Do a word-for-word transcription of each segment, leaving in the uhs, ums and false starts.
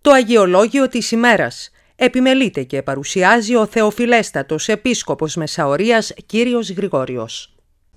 Το Αγιολόγιο της ημέρας επιμελείται και παρουσιάζει ο Θεοφιλέστατος Επίσκοπος Μεσαωρίας Κύριος Γρηγόριος.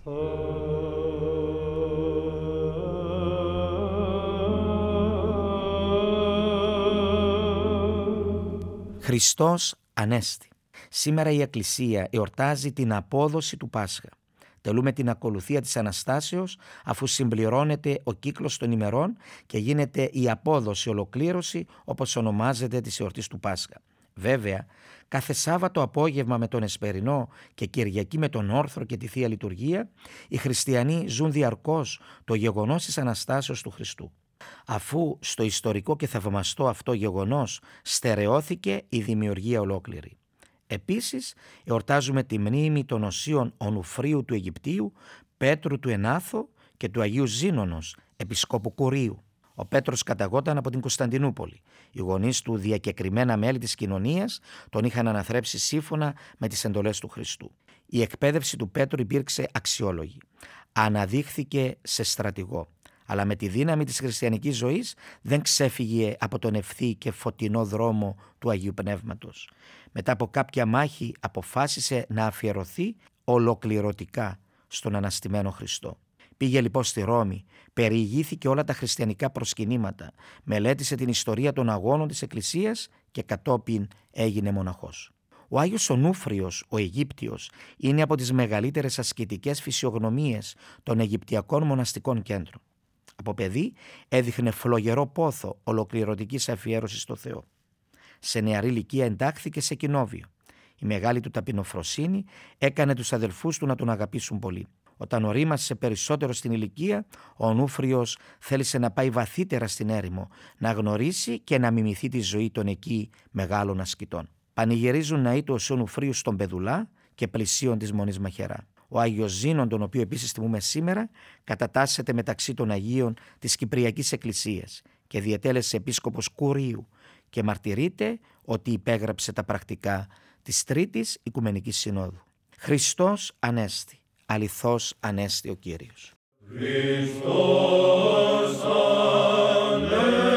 Χριστός Ανέστη. Σήμερα η Εκκλησία εορτάζει την απόδοση του Πάσχα. Τελούμε την ακολουθία της Αναστάσεως, αφού συμπληρώνεται ο κύκλος των ημερών και γίνεται η απόδοση, ολοκλήρωση, όπως ονομάζεται, της εορτής του Πάσχα. Βέβαια, κάθε Σάββατο απόγευμα με τον Εσπερινό και Κυριακή με τον Όρθρο και τη Θεία Λειτουργία, οι χριστιανοί ζουν διαρκώς το γεγονός της Αναστάσεως του Χριστού. Αφού στο ιστορικό και θαυμαστό αυτό γεγονός στερεώθηκε η δημιουργία ολόκληρη. Επίσης, εορτάζουμε τη μνήμη των οσίων Ονουφρίου του Αιγυπτίου, Πέτρου του Ενάθο και του Αγίου Ζήνονος, Επισκόπου Κουρίου. Ο Πέτρος καταγόταν από την Κωνσταντινούπολη. Οι γονείς του, διακεκριμένα μέλη της κοινωνίας, τον είχαν αναθρέψει σύμφωνα με τις εντολές του Χριστού. Η εκπαίδευση του Πέτρου υπήρξε αξιόλογη. Αναδείχθηκε σε στρατηγό. Αλλά με τη δύναμη της χριστιανικής ζωής δεν ξέφυγε από τον ευθύ και φωτεινό δρόμο του Αγίου Πνεύματος. Μετά από κάποια μάχη αποφάσισε να αφιερωθεί ολοκληρωτικά στον αναστημένο Χριστό. Πήγε λοιπόν στη Ρώμη, περιηγήθηκε όλα τα χριστιανικά προσκυνήματα, μελέτησε την ιστορία των αγώνων της Εκκλησίας και κατόπιν έγινε μοναχός. Ο Άγιος Ονούφριος, ο Αιγύπτιος, είναι από τις μεγαλύτερες ασκητικές φυσιογνωμίες των Αιγυπτιακών μοναστικών κέντρων. Από παιδί έδειχνε φλογερό πόθο ολοκληρωτικής αφιέρωσης στο Θεό. Σε νεαρή ηλικία εντάχθηκε σε κοινόβιο. Η μεγάλη του ταπεινοφροσύνη έκανε τους αδελφούς του να τον αγαπήσουν πολύ. Όταν ορίμασε περισσότερο στην ηλικία, ο Ονούφριος θέλησε να πάει βαθύτερα στην έρημο, να γνωρίσει και να μιμηθεί τη ζωή των εκεί μεγάλων ασκητών. Πανηγυρίζουν ναοί του Οσίου Ονουφρίου στον Πεδουλά και πλησίον της Μονής Μαχαιρά. Ο Άγιος Ζήνων, τον οποίο επίσης τιμούμε σήμερα, κατατάσσεται μεταξύ των Αγίων της Κυπριακής Εκκλησίας και διετέλεσε επίσκοπος Κουρίου και μαρτυρείται ότι υπέγραψε τα πρακτικά της Τρίτης Οικουμενικής Συνόδου. Χριστός Ανέστη, αληθώς Ανέστη ο Κύριος. Χριστός Ανέστη.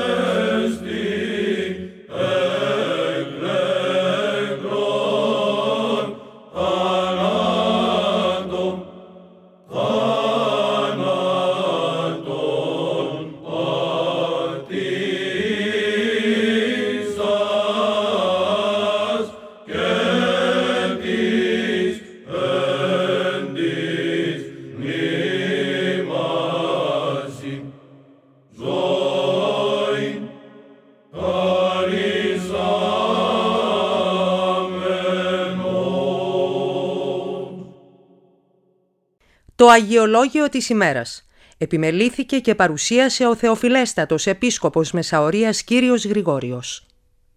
Το Αγιολόγιο της ημέρας επιμελήθηκε και παρουσίασε ο Θεοφιλέστατος Επίσκοπος Μεσαωρίας Κύριος Γρηγόριος.